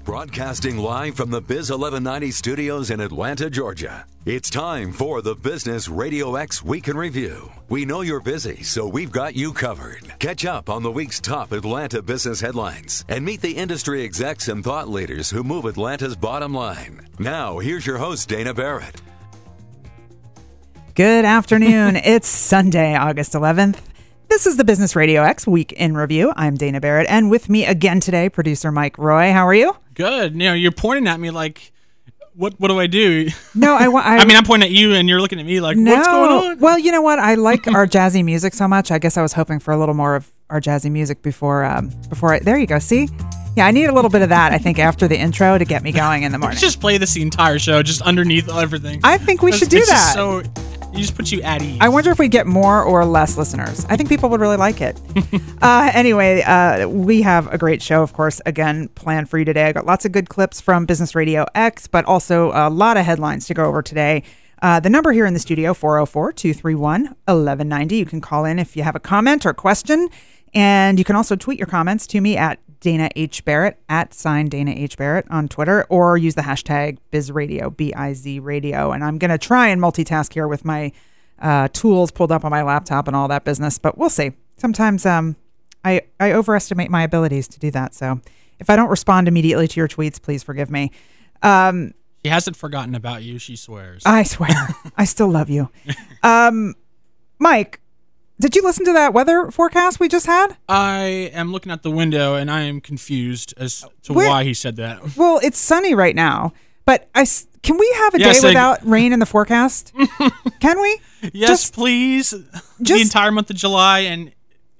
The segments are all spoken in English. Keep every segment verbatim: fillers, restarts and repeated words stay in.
Broadcasting live from the Biz eleven ninety studios in Atlanta, Georgia. It's time for the Business Radio X Week in Review. We know you're busy, so we've got you covered. Catch up on the week's top Atlanta business headlines and meet the industry execs and thought leaders who move Atlanta's bottom line. Now, here's your host, Dana Barrett. Good afternoon. It's Sunday, August eleventh. This is the Business Radio X Week in Review. I'm Dana Barrett, and with me again today, producer Mike Roy. How are you? Good. You know, you're pointing at me like, what What do I do? No, I want. I, I mean, I'm pointing at you, and you're looking at me like, no, what's going on? Well, you know what? I like our jazzy music so much. I guess I was hoping for a little more of our jazzy music before. Um, before I, there you go. See? Yeah, I need a little bit of that, I think, after the intro to get me going in the morning. Let's just play this the entire show, just underneath everything. I think we That's, should do it's that. Just so you just put you at ease. I wonder if we get more or less listeners. I think people would really like it. uh, anyway, uh, we have a great show, of course, again, planned for you today. I got lots of good clips from Business Radio X, but also a lot of headlines to go over today. Uh, the number here in the studio, four oh four, two three one, one one nine oh. You can call in if you have a comment or question. And you can also tweet your comments to me at Dana H. Barrett, at sign Dana H. Barrett on Twitter, or use the hashtag BizRadio, B I Z Radio. And I'm going to try and multitask here with my uh, tools pulled up on my laptop and all that business, but we'll see. Sometimes um, I, I overestimate my abilities to do that. So if I don't respond immediately to your tweets, please forgive me. Um, she hasn't forgotten about you, she swears. I swear. I still love you. Um, Mike, did you listen to that weather forecast we just had? I am looking out the window, and I am confused as to Wait, why he said that. Well, it's sunny right now, but I, can we have a yes, day I, without rain in the forecast? Can we? Yes, just, please. Just, the entire month of July, and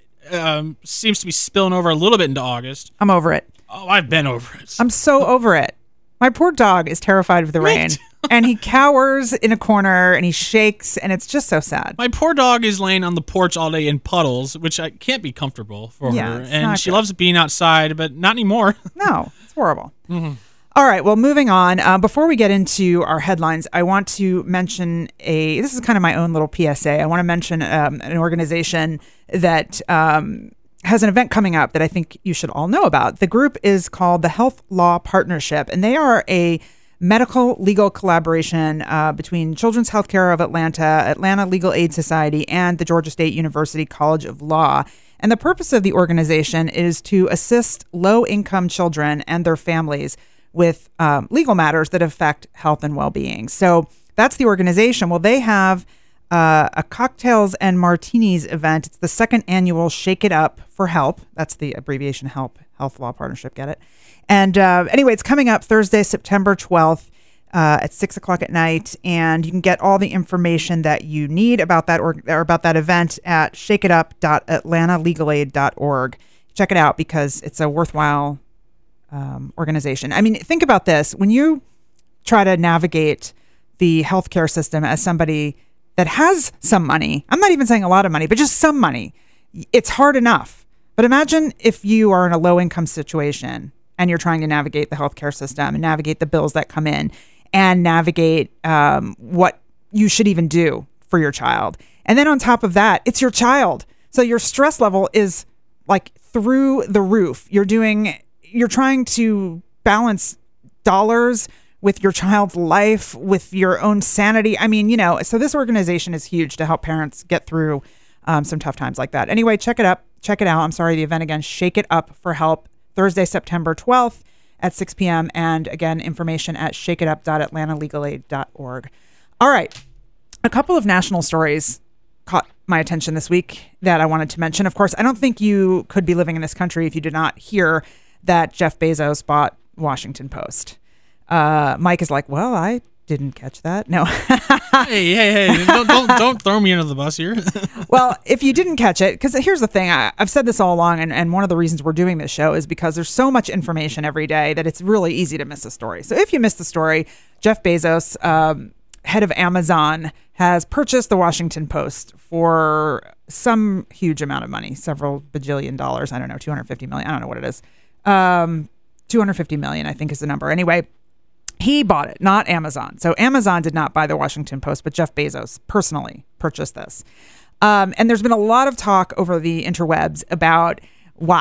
um, seems to be spilling over a little bit into August. I'm over it. Oh, I've been over it. I'm so over it. My poor dog is terrified of the rain, and he cowers in a corner, and he shakes, and it's just so sad. My poor dog is laying on the porch all day in puddles, which I can't be comfortable for yeah, her. And she good. loves being outside, but not anymore. No, it's horrible. Mm-hmm. All right, well, moving on. Uh, before we get into our headlines, I want to mention a, this is kind of my own little P S A. I want to mention um, an organization that um, has an event coming up that I think you should all know about. The group is called the Health Law Partnership, and they are a medical legal collaboration uh, between Children's Healthcare of Atlanta, Atlanta Legal Aid Society, and the Georgia State University College of Law. And the purpose of the organization is to assist low-income children and their families with um, legal matters that affect health and well-being. So that's the organization. Well, they have uh, a cocktails and martinis event. It's the second annual Shake It Up for Help. That's the abbreviation HELP, Health Law Partnership. Get it? And uh, anyway, it's coming up Thursday, September twelfth uh, at six o'clock at night. And you can get all the information that you need about that or, or about that event at shake it up dot atlanta legal aid dot org. Check it out because it's a worthwhile um, organization. I mean, think about this. When you try to navigate the healthcare system as somebody that has some money, I'm not even saying a lot of money, but just some money, it's hard enough. But imagine if you are in a low income situation and you're trying to navigate the healthcare system and navigate the bills that come in and navigate um, what you should even do for your child. And then on top of that, it's your child. So your stress level is like through the roof. You're doing, you're trying to balance dollars with your child's life, with your own sanity. I mean, you know, so this organization is huge to help parents get through um, some tough times like that. Anyway, check it up. Check it out. I'm sorry, the event again, Shake It Up for Help, Thursday, September twelfth at six p.m. And again, information at shake it up dot atlanta legal aid dot org. All right. A couple of national stories caught my attention this week that I wanted to mention. Of course, I don't think you could be living in this country if you did not hear that Jeff Bezos bought Washington Post. Uh, Mike is like, well, I didn't catch that. No. hey, hey, hey, don't, don't, don't throw me under the bus here. Well, if you didn't catch it, because here's the thing, I, I've said this all along, and, and one of the reasons we're doing this show is because there's so much information every day that it's really easy to miss a story. So if you missed the story, Jeff Bezos, um, head of Amazon, has purchased the Washington Post for some huge amount of money, several bajillion dollars. I don't know, two hundred fifty million. I don't know what it is. Um, two hundred fifty million, I think is the number. Anyway, he bought it, not Amazon. So Amazon did not buy the Washington Post, but Jeff Bezos personally purchased this. Um, and there's been a lot of talk over the interwebs about why.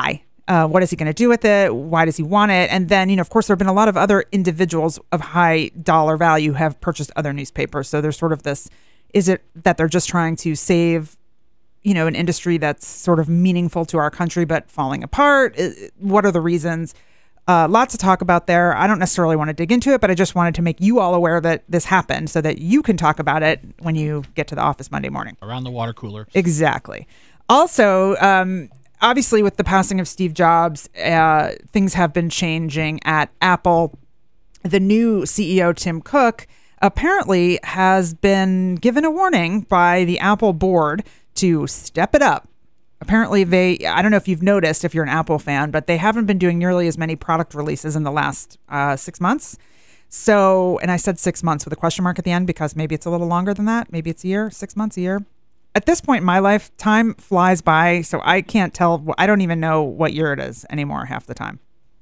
Uh, what is he going to do with it? Why does he want it? And then, you know, of course, there have been a lot of other individuals of high dollar value have purchased other newspapers. So there's sort of this, is it that they're just trying to save, you know, an industry that's sort of meaningful to our country but falling apart? What are the reasons? Uh, lots to talk about there. I don't necessarily want to dig into it, but I just wanted to make you all aware that this happened so that you can talk about it when you get to the office Monday morning. Around the water cooler. Exactly. Also, um, obviously, with the passing of Steve Jobs, uh, things have been changing at Apple. The new C E O, Tim Cook, apparently has been given a warning by the Apple board to step it up. Apparently, they, I don't know if you've noticed if you're an Apple fan, but they haven't been doing nearly as many product releases in the last uh, six months. So, and I said six months with a question mark at the end because maybe it's a little longer than that. Maybe it's a year, six months, a year. At this point in my life, time flies by, so I can't tell. I don't even know what year it is anymore half the time.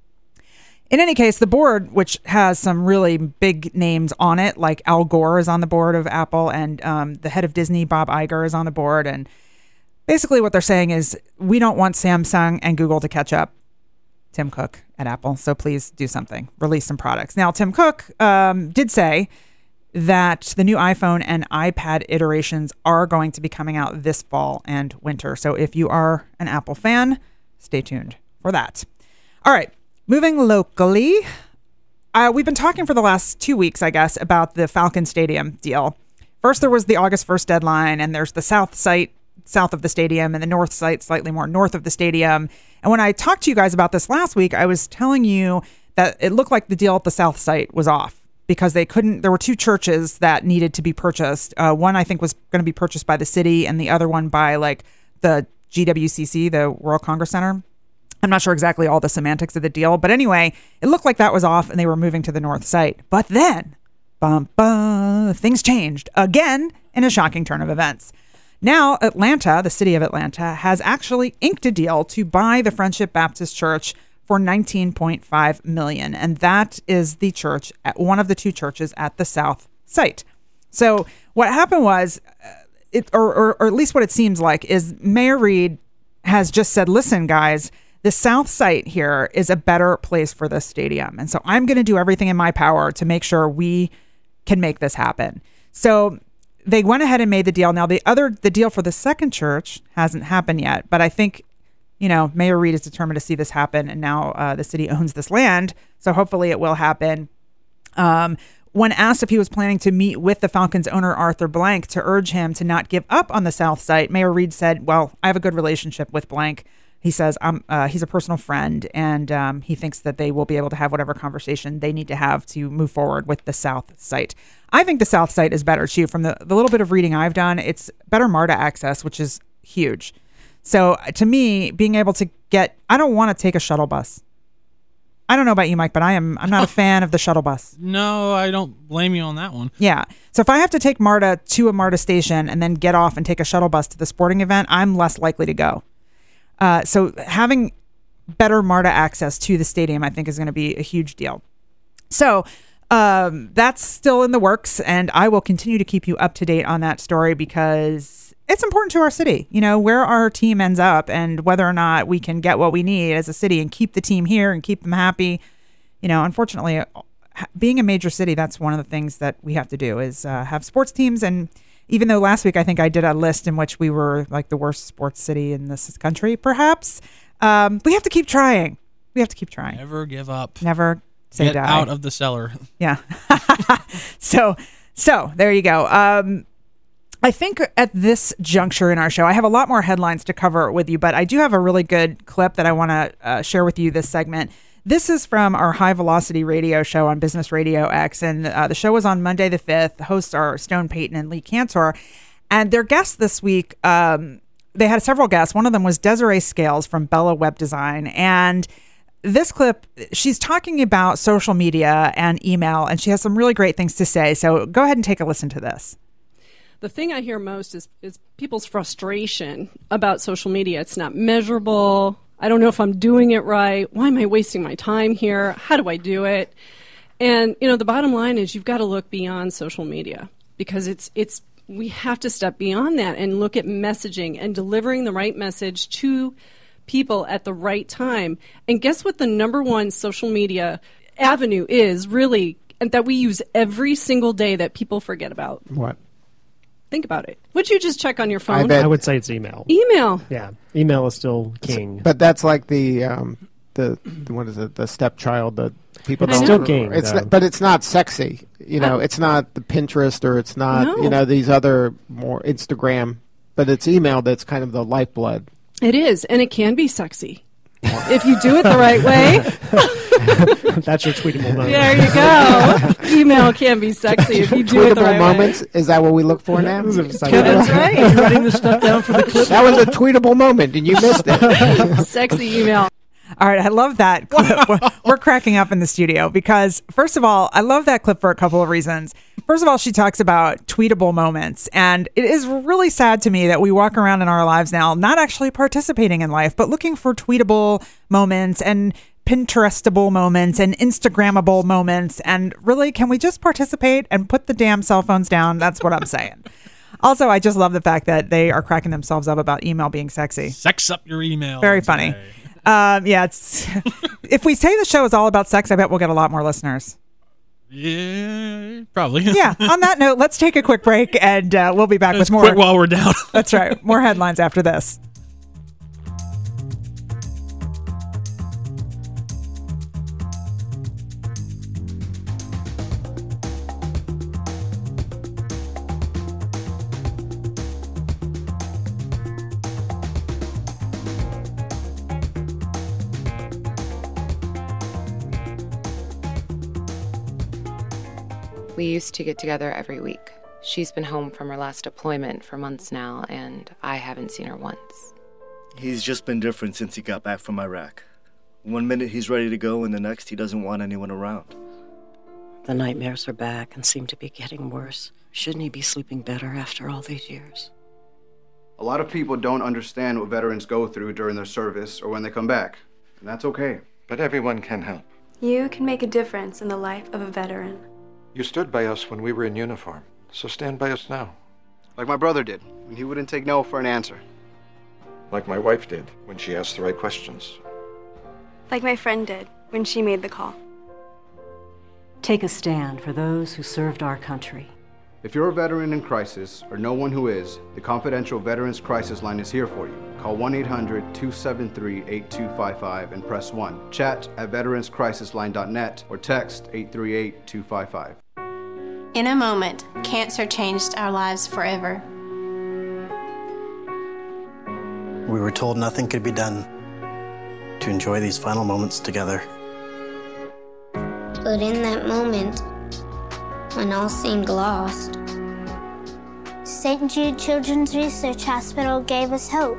In any case, the board, which has some really big names on it, like Al Gore is on the board of Apple, and um, the head of Disney, Bob Iger, is on the board. And basically what they're saying is, we don't want Samsung and Google to catch up Tim Cook at Apple, so please do something. Release some products. Now, Tim Cook um, did say that the new iPhone and iPad iterations are going to be coming out this fall and winter. So if you are an Apple fan, stay tuned for that. All right, moving locally. Uh, we've been talking for the last two weeks, I guess, about the Falcon Stadium deal. First, there was the August first deadline, and there's the south site south of the stadium and the north site slightly more north of the stadium. And when I talked to you guys about this last week, I was telling you that it looked like the deal at the south site was off, because they couldn't, there were two churches that needed to be purchased. Uh, one I think was going to be purchased by the city, and the other one by like the G W C C, the World Congress Center. I'm not sure exactly all the semantics of the deal, but anyway, it looked like that was off and they were moving to the north site. But then, bum, bum, things changed again in a shocking turn of events. Now, Atlanta, the city of Atlanta, has actually inked a deal to buy the Friendship Baptist Church for nineteen point five million dollars. And that is the church, at one of the two churches at the south site. So what happened was, uh, it, or, or, or at least what it seems like, is Mayor Reed has just said, listen, guys, the south site here is a better place for this stadium. And so I'm going to do everything in my power to make sure we can make this happen. So they went ahead and made the deal. Now, the other, the deal for the second church hasn't happened yet, but I think, you know, Mayor Reed is determined to see this happen, and now uh, the city owns this land, so hopefully it will happen. Um, when asked if he was planning to meet with the Falcons owner, Arthur Blank, to urge him to not give up on the south site, Mayor Reed said, well, I have a good relationship with Blank. He says um, uh, he's a personal friend, and um, he thinks that they will be able to have whatever conversation they need to have to move forward with the south site. I think the south site is better, too. From the, the little bit of reading I've done, it's better MARTA access, which is huge. So to me, being able to get, I don't want to take a shuttle bus. I don't know about you, Mike, but I am, I'm not a fan of the shuttle bus. No, I don't blame you on that one. Yeah. So if I have to take MARTA to a MARTA station and then get off and take a shuttle bus to the sporting event, I'm less likely to go. Uh, so having better MARTA access to the stadium, I think, is going to be a huge deal. So um, that's still in the works, and I will continue to keep you up to date on that story because it's important to our city, you know, where our team ends up and whether or not we can get what we need as a city and keep the team here and keep them happy. You know, unfortunately, being a major city, that's one of the things that we have to do is uh, have sports teams. And even though last week I think I did a list in which we were like the worst sports city in this country, perhaps, um, we have to keep trying. We have to keep trying. Never give up. Never say Get die. out of the cellar. Yeah. so, so there you go. Um, I think at this juncture in our show, I have a lot more headlines to cover with you, but I do have a really good clip that I want to uh, share with you this segment. This is from our High Velocity radio show on Business Radio X, and uh, the show was on Monday the fifth. The hosts are Stone Payton and Lee Cantor, and their guests this week, um, they had several guests. One of them was Desiree Scales from Bella Web Design, and this clip, she's talking about social media and email, and she has some really great things to say. So go ahead and take a listen to this. The thing I hear most is, is people's frustration about social media. It's not measurable. I don't know if I'm doing it right. Why am I wasting my time here? How do I do it? And, you know, the bottom line is you've got to look beyond social media because it's it's we have to step beyond that and look at messaging and delivering the right message to people at the right time. And guess what the number one social media avenue is really, and that we use every single day that people forget about? What? Think about it. Would you just check on your phone? I bet. I would say it's email. Email. Yeah, email is still king. But that's like the um, the, the what is it? The stepchild. The people I don't. know. Still king, It's though. not, but it's not sexy. You know, Oh. it's not the Pinterest or it's not No. you know these other more Instagram. But it's email that's kind of the lifeblood. It is, and it can be sexy. If you do it the right way. That's your tweetable moment. There you go. Email can be sexy if you do it the Tweetable right moments. Is that what we look for now? That was a- way. That's right. Writing this stuff down for the clip. That was a tweetable moment, and you missed it. Sexy email. All right, I love that clip. We're, we're cracking up in the studio because, first of all, I love that clip for a couple of reasons. First of all, she talks about tweetable moments, and it is really sad to me that we walk around in our lives now not actually participating in life, but looking for tweetable moments and Pinterestable moments and Instagrammable moments. And really, can we just participate and put the damn cell phones down? That's what I'm saying. Also, I just love the fact that they are cracking themselves up about email being sexy. Sex up your email. Very funny. today. Um, yeah, it's if we say the show is all about sex, I bet we'll get a lot more listeners. Yeah, probably. Yeah. On that note, let's take a quick break, and uh, we'll be back Let's with more. quit while we're down. That's right. More headlines after this. We used to get together every week. She's been home from her last deployment for months now, and I haven't seen her once. He's just been different since he got back from Iraq. One minute he's ready to go, and the next he doesn't want anyone around. The nightmares are back and seem to be getting worse. Shouldn't he be sleeping better after all these years? A lot of people don't understand what veterans go through during their service or when they come back, and that's okay. But everyone can help. You can make a difference in the life of a veteran. You stood by us when we were in uniform, so stand by us now. Like my brother did, when he wouldn't take no for an answer. Like my wife did when she asked the right questions. Like my friend did when she made the call. Take a stand for those who served our country. If you're a veteran in crisis, or know one who is, the confidential Veterans Crisis Line is here for you. Call one eight hundred two seven three eight two five five and press one. Chat at veterans crisis line dot net or text eight three eight two five five. In a moment, cancer changed our lives forever. We were told nothing could be done to enjoy these final moments together. But in that moment, when all seemed lost, Saint Jude Children's Research Hospital gave us hope.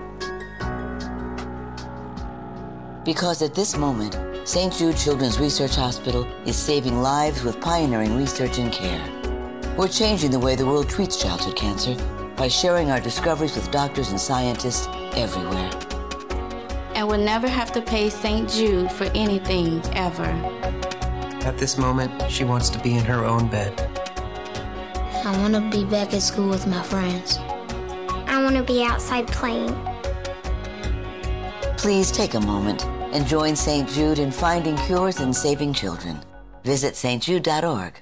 Because at this moment, Saint Jude Children's Research Hospital is saving lives with pioneering research and care. We're changing the way the world treats childhood cancer by sharing our discoveries with doctors and scientists everywhere. And we'll never have to pay Saint Jude for anything, ever. At this moment, she wants to be in her own bed. I want to be back at school with my friends. I want to be outside playing. Please take a moment and join Saint Jude in finding cures and saving children. Visit s t jude dot org.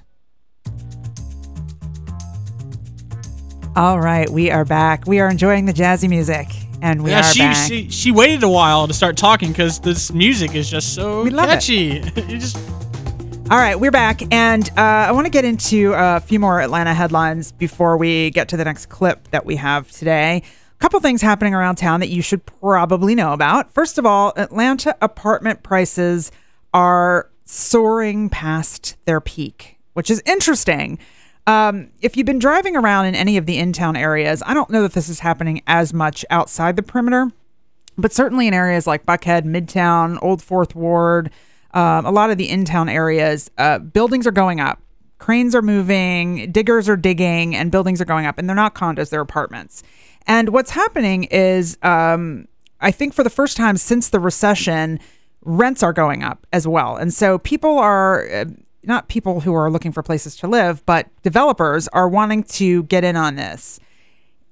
All right, we are back. We are enjoying the jazzy music, and we yeah, are she, back. she she waited a while to start talking because this music is just so We love it. catchy. You just All right, we're back, and uh, I want to get into a few more Atlanta headlines before we get to the next clip that we have today. A couple things happening around town that you should probably know about. First of all, Atlanta apartment prices are soaring past their peak, which is interesting. Um, if you've been driving around in any of the in-town areas, I don't know that this is happening as much outside the perimeter, but certainly in areas like Buckhead, Midtown, Old Fourth Ward, um, a lot of the in-town areas, uh, buildings are going up. Cranes are moving, diggers are digging, and buildings are going up. And they're not condos, they're apartments. And what's happening is, um, I think for the first time since the recession, rents are going up as well. And so people are... Uh, not people who are looking for places to live, but developers are wanting to get in on this.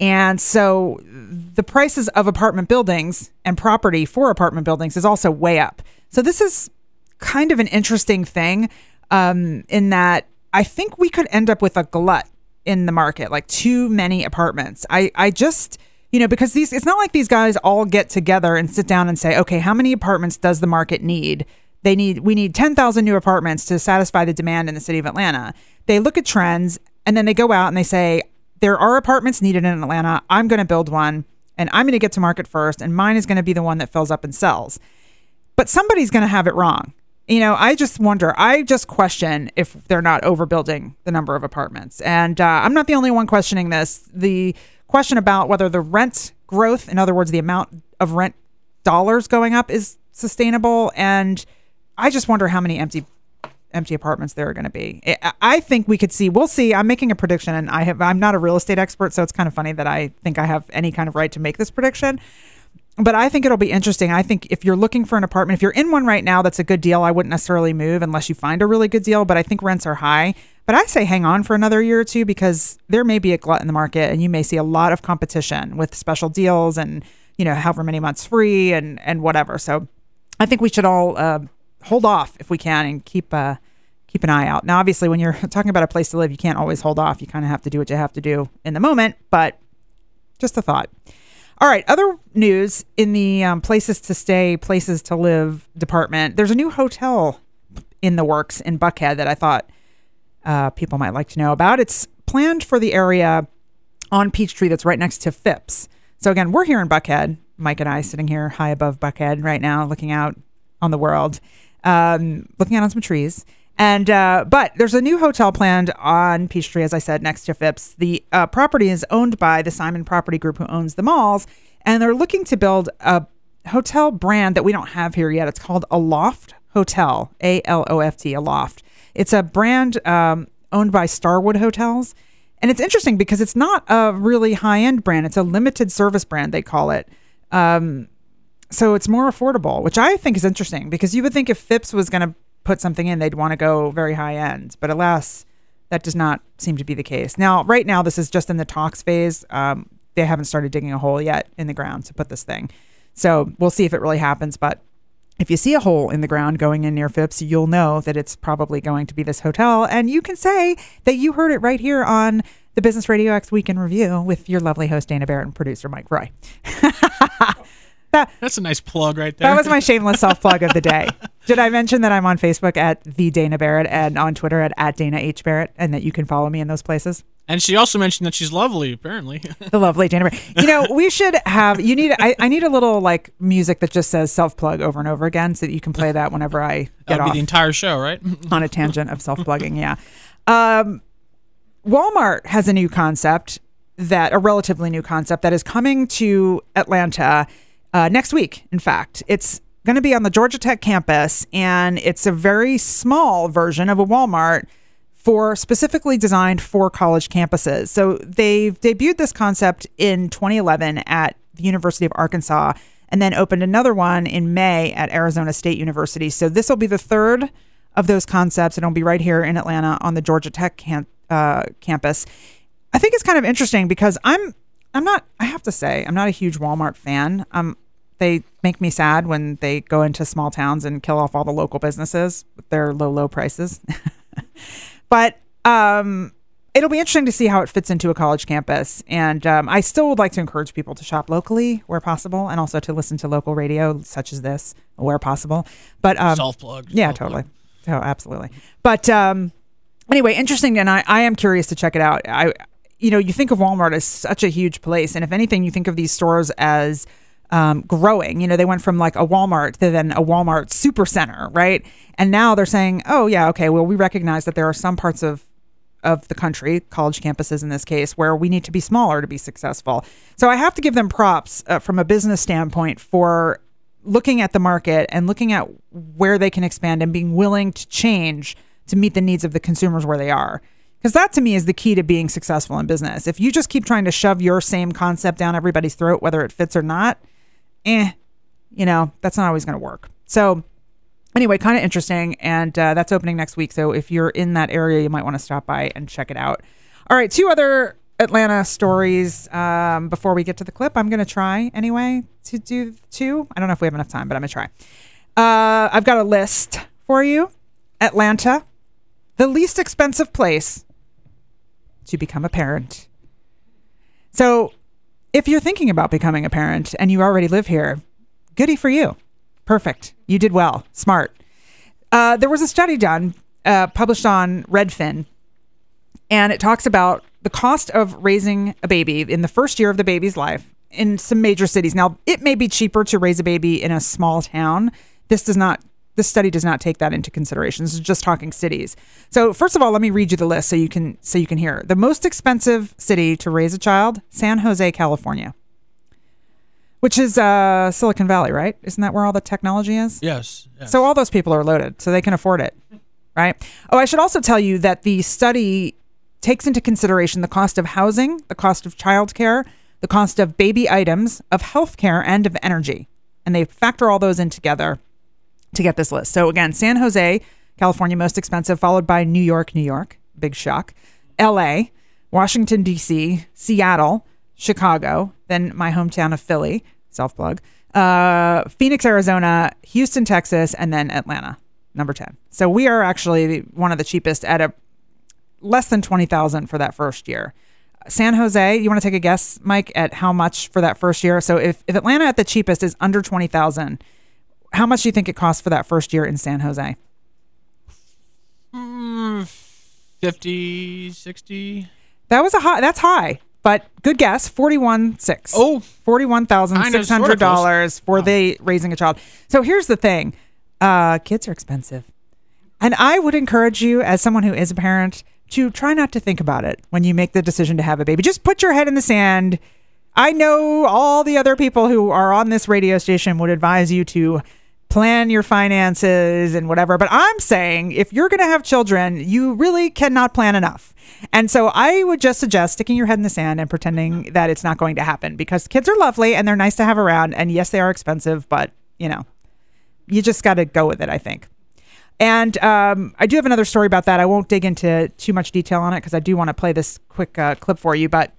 And so the prices of apartment buildings and property for apartment buildings is also way up. So this is kind of an interesting thing um, in that I think we could end up with a glut in the market, like too many apartments. I, I just, you know, because these, it's not like these guys all get together and sit down and say, okay, how many apartments does the market need? They need, we need ten thousand new apartments to satisfy the demand in the city of Atlanta. They look at trends and then they go out and they say, there are apartments needed in Atlanta. I'm going to build one and I'm going to get to market first. And mine is going to be the one that fills up and sells. But somebody's going to have it wrong. You know, I just wonder, I just question if they're not overbuilding the number of apartments. And uh, I'm not the only one questioning this. The question about whether the rent growth, in other words, the amount of rent dollars going up, is sustainable. And I just wonder how many empty empty apartments there are going to be. I think we could see, we'll see. I'm making a prediction, and I have, I'm not a real estate expert, so it's kind of funny that I think I have any kind of right to make this prediction. But I think it'll be interesting. I think if you're looking for an apartment, if you're in one right now that's a good deal, I wouldn't necessarily move unless you find a really good deal. But I think rents are high. But I say hang on for another year or two, because there may be a glut in the market and you may see a lot of competition with special deals and, you know, however many months free and, and whatever. So I think we should all uh, hold off if we can and keep uh, keep an eye out. Now, obviously, when you're talking about a place to live, you can't always hold off. You kind of have to do what you have to do in the moment. But just a thought. All right, other news in the um, places to stay, places to live department. There's a new hotel in the works in Buckhead that I thought uh, people might like to know about. It's planned for the area on Peachtree that's right next to Phipps. So again, we're here in Buckhead, Mike and I sitting here high above Buckhead right now, looking out on the world, um, looking out on some trees. And uh, but there's a new hotel planned on Peachtree, as I said, next to Phipps. The uh, property is owned by the Simon Property Group, who owns the malls, and they're looking to build a hotel brand that we don't have here yet. It's called Aloft Hotel, A L O F T, Aloft. It's a brand um, owned by Starwood Hotels, and it's interesting because it's not a really high-end brand. It's a limited service brand, they call it. Um, so it's more affordable, which I think is interesting, because you would think if Phipps was going to put something in, they'd want to go very high end, but alas, that does not seem to be the case. Now, right now, this is just in the talks phase. Um, they haven't started digging a hole yet in the ground to put this thing. So we'll see if it really happens. But if you see a hole in the ground going in near Phipps, you'll know that it's probably going to be this hotel. And you can say that you heard it right here on the Business Radio X Week in Review with your lovely host, Dana Barrett, and producer, Mike Roy. That, That's a nice plug right there. That was my shameless self-plug of the day. Did I mention that I'm on Facebook at the Dana Barrett and on Twitter at, at Dana H. Barrett, and that you can follow me in those places? And she also mentioned that she's lovely, apparently. The lovely Dana Barrett. You know, we should have, you need, I, I need a little like music that just says self-plug over and over again so that you can play that whenever I get That would off be the entire show, right? on a tangent of self-plugging, yeah. Um, Walmart has a new concept, that a relatively new concept that is coming to Atlanta Uh, next week, in fact. It's going to be on the Georgia Tech campus, and it's a very small version of a Walmart for specifically designed for college campuses. So they've debuted this concept in twenty eleven at the University of Arkansas, and then opened another one in May at Arizona State University. So this will be the third of those concepts, and it'll be right here in Atlanta on the Georgia Tech camp, uh, campus. I think it's kind of interesting because I'm I'm not, I have to say, I'm not a huge Walmart fan. Um, they make me sad when they go into small towns and kill off all the local businesses with their low, low prices. But um, it'll be interesting to see how it fits into a college campus. And um, I still would like to encourage people to shop locally where possible, and also to listen to local radio such as this where possible. But um, self-plug. Yeah, self-plug. totally. Oh, absolutely. But um, anyway, interesting. And I, I am curious to check it out. I, you know, you think of Walmart as such a huge place. And if anything, you think of these stores as um, growing. You know, they went from like a Walmart to then a Walmart super center, right? And now they're saying, oh, yeah, okay, well, we recognize that there are some parts of of the country, college campuses in this case, where we need to be smaller to be successful. So I have to give them props uh, from a business standpoint for looking at the market and looking at where they can expand and being willing to change to meet the needs of the consumers where they are. Because that to me is the key to being successful in business. If you just keep trying to shove your same concept down everybody's throat, whether it fits or not, eh, you know, that's not always going to work. So anyway, kind of interesting. And uh, that's opening next week. So if you're in that area, you might want to stop by and check it out. All right, two other Atlanta stories um, before we get to the clip. I'm going to try anyway to do two. I don't know if we have enough time, but I'm going to try. Uh, I've got a list for you. Atlanta, the least expensive place to become a parent. So if you're thinking about becoming a parent and you already live here, goody for you. Perfect. You did well. Smart. Uh, there was a study done, uh, published on Redfin, and it talks about the cost of raising a baby in the first year of the baby's life in some major cities. Now, it may be cheaper to raise a baby in a small town. This does not, this study does not take that into consideration. This is just talking cities. So first of all, let me read you the list so you can, so you can hear. The most expensive city to raise a child, San Jose, California, which is uh, Silicon Valley, right? Isn't that where all the technology is? Yes, yes. So all those people are loaded, so they can afford it, right? Oh, I should also tell you that the study takes into consideration the cost of housing, the cost of childcare, the cost of baby items, of healthcare, and of energy. And they factor all those in together to get this list. So again, San Jose, California, most expensive, followed by New York, New York, big shock, L A, Washington, D C, Seattle, Chicago, then my hometown of Philly, self-plug, uh, Phoenix, Arizona, Houston, Texas, and then Atlanta, number ten. So we are actually one of the cheapest at a less than twenty thousand dollars for that first year. San Jose, you want to take a guess, Mike, at how much for that first year? So if, if Atlanta at the cheapest is under twenty thousand dollars, how much do you think it costs for that first year in San Jose? Mm, fifty, sixty. That was a high, that's high, but good guess, forty-one six. Oh, forty-one thousand six hundred dollars for wow. they raising a child. So here's the thing. Uh, kids are expensive. And I would encourage you as someone who is a parent to try not to think about it when you make the decision to have a baby. Just put your head in the sand. I know all the other people who are on this radio station would advise you to plan your finances and whatever. But I'm saying if you're going to have children, you really cannot plan enough. And so I would just suggest sticking your head in the sand and pretending that it's not going to happen, because kids are lovely and they're nice to have around. And yes, they are expensive, but you know, you just got to go with it, I think. And um, I do have another story about that. I won't dig into too much detail on it because I do want to play this quick uh, clip for you. But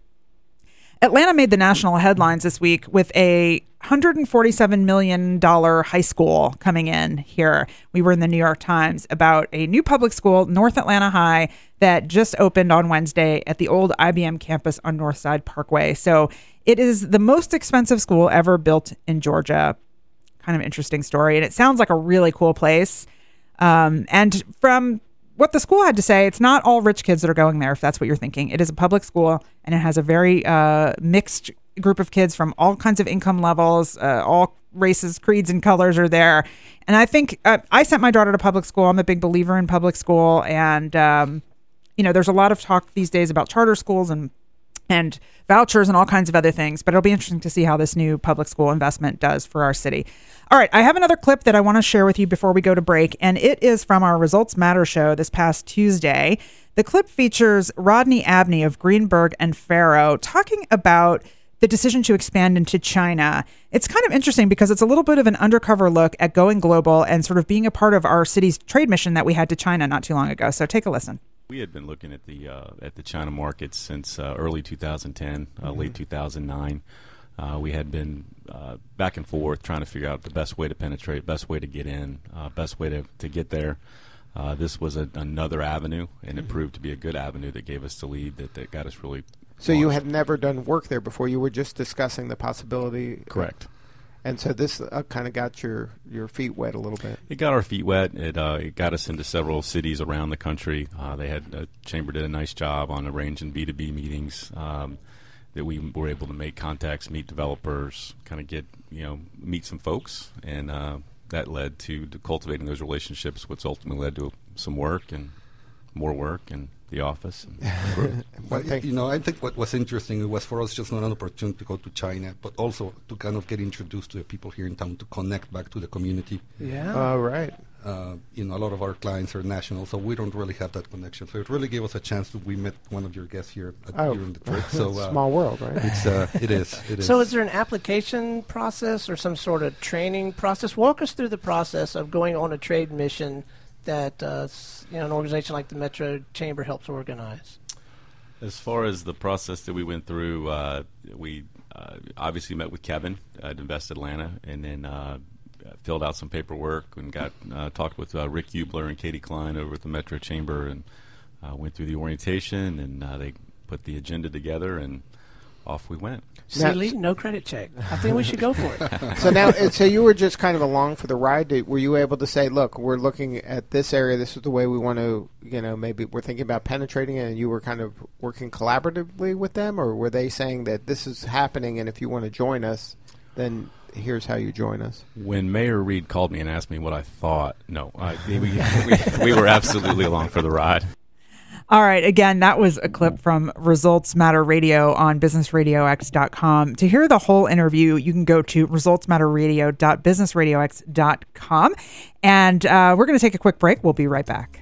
Atlanta made the national headlines this week with a one hundred forty-seven million dollars high school coming in here. We were in the New York Times about a new public school, North Atlanta High, that just opened on Wednesday at the old I B M campus on Northside Parkway. So it is the most expensive school ever built in Georgia. Kind of interesting story. And it sounds like a really cool place. Um, and from what the school had to say, it's not all rich kids that are going there, if that's what you're thinking. It is a public school, and it has a very uh, mixed group of kids from all kinds of income levels, uh, all races, creeds, and colors are there. And I think uh, I sent my daughter to public school. I'm a big believer in public school. And, um, you know, there's a lot of talk these days about charter schools and and vouchers and all kinds of other things. But it'll be interesting to see how this new public school investment does for our city. All right, I have another clip that I want to share with you before we go to break, and it is from our Results Matter show this past Tuesday. The clip features Rodney Abney of Greenberg and Farrow talking about the decision to expand into China. It's kind of interesting because it's a little bit of an undercover look at going global and sort of being a part of our city's trade mission that we had to China not too long ago. So take a listen. We had been looking at the uh, at the China market since uh, early two thousand ten, uh, mm-hmm. late two thousand nine. Uh, we had been uh, back and forth trying to figure out the best way to penetrate, best way to get in, uh, best way to, to get there. Uh, this was a, another avenue, and it proved to be a good avenue that gave us the lead that, that got us really So launched. You had never done work there before. You were just discussing the possibility. Correct. And so this uh, kind of got your, your feet wet a little bit. It got our feet wet. It uh, it got us into several cities around the country. Uh, they had uh, Chamber did a nice job on arranging B two B meetings. Um, that we were able to make contacts, meet developers, kind of get, you know, meet some folks. And uh, that led to, to cultivating those relationships, which ultimately led to some work and more work and the office. And well, you know, I think what was interesting was for us just not an opportunity to go to China, but also to kind of get introduced to the people here in town, to connect back to the community. Yeah. All uh, right. Uh, you know, a lot of our clients are national, so we don't really have that connection. So it really gave us a chance to. We met one of your guests here at, oh, during the trip. So uh, small world, right? It's uh, it is. It is. So is there an application process or some sort of training process? Walk us through the process of going on a trade mission that uh, you know an organization like the Metro Chamber helps organize. As far as the process that we went through, uh, we uh, obviously met with Kevin at Invest Atlanta, and then uh, filled out some paperwork and got uh, talked with uh, Rick Hubler and Katie Klein over at the Metro Chamber, and uh, went through the orientation, and uh, they put the agenda together, and off we went. Silly, no credit check. I think we should go for it. So now, so you were just kind of along for the ride. Did, were you able to say, "Look, we're looking at this area. This is the way we want to, you know, maybe we're thinking about penetrating it," and you were kind of working collaboratively with them, or were they saying that this is happening, and if you want to join us, then here's how you join us? When Mayor Reed called me and asked me what I thought, no, I, we, we, we were absolutely along for the ride. All right. Again, that was a clip from Results Matter Radio on business radio x dot com. To hear the whole interview, you can go to results matter radio dot business radio x dot com. And uh, we're going to take a quick break. We'll be right back.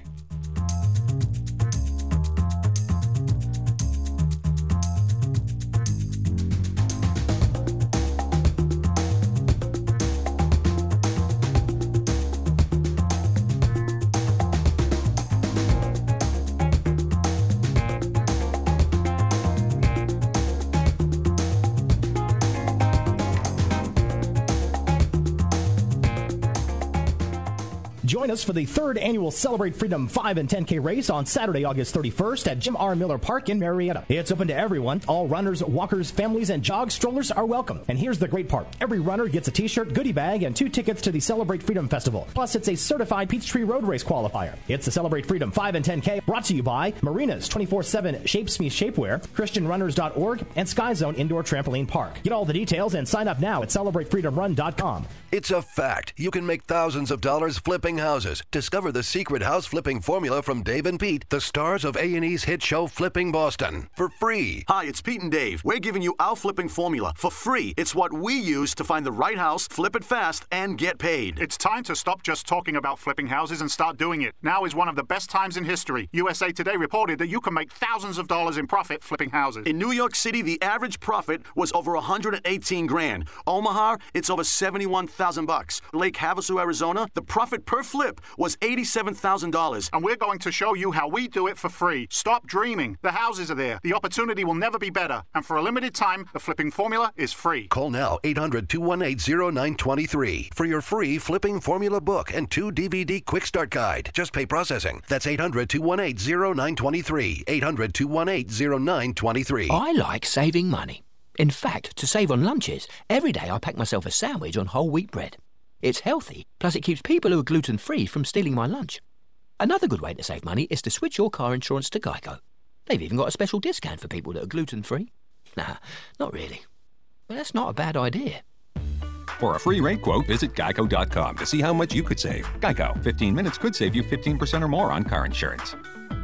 Join us for the third annual Celebrate Freedom five and ten K race on Saturday, August thirty-first at Jim R. Miller Park in Marietta. It's open to everyone. All runners, walkers, families, and jog strollers are welcome. And here's the great part. Every runner gets a t-shirt, goodie bag, and two tickets to the Celebrate Freedom Festival. Plus, it's a certified Peachtree Road Race qualifier. It's the Celebrate Freedom five and ten K, brought to you by Marinas twenty-four seven Shapes Me Shapewear, Christian Runners dot org, and Sky Zone Indoor Trampoline Park. Get all the details and sign up now at celebrate freedom run dot com. It's a fact. You can make thousands of dollars flipping houses. Discover the secret house flipping formula from Dave and Pete, the stars of A and E's hit show Flipping Boston, for free. Hi, it's Pete and Dave. We're giving you our flipping formula for free. It's what we use to find the right house, flip it fast, and get paid. It's time to stop just talking about flipping houses and start doing it. Now is one of the best times in history. U S A Today reported that you can make thousands of dollars in profit flipping houses. In New York City, the average profit was over one hundred eighteen grand. Omaha, it's over seventy-one thousand bucks. Lake Havasu, Arizona, the profit per flip was eighty-seven thousand dollars. And we're going to show you how we do it for free. Stop dreaming. The houses are there. The opportunity will never be better. And for a limited time, the flipping formula is free. Call now, eight hundred, two one eight, zero nine two three for your free flipping formula book and two D V D quick start guide. Just pay processing. That's eight hundred, two one eight, zero nine two three. eight hundred, two one eight, zero nine two three. I like saving money. In fact, to save on lunches, every day I pack myself a sandwich on whole wheat bread. It's healthy, plus it keeps people who are gluten-free from stealing my lunch. Another good way to save money is to switch your car insurance to Geico. They've even got a special discount for people that are gluten-free. Nah, not really. But that's not a bad idea. For a free rate quote, visit geico dot com to see how much you could save. Geico, fifteen minutes could save you fifteen percent or more on car insurance.